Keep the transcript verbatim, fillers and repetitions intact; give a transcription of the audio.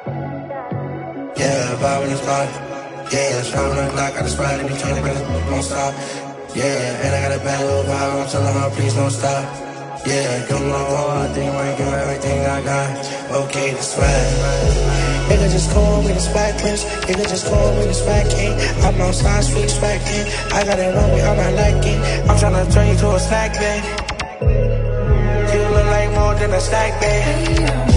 Yeah, vibe in the spot. Yeah, shine on the clock, got the spot in between the brothers, don't stop. Yeah, and I got a bad little vibe, I'm telling her, please don't stop. Yeah, give me all, I think I give everything I got. Okay, the swag. Nigga just call me the swag prince. Nigga just call me the swag king. I'm outside, street swag king. I got it on me, I'm not liking. I'm tryna turn you to a snack bag. You look like more than a snack bag.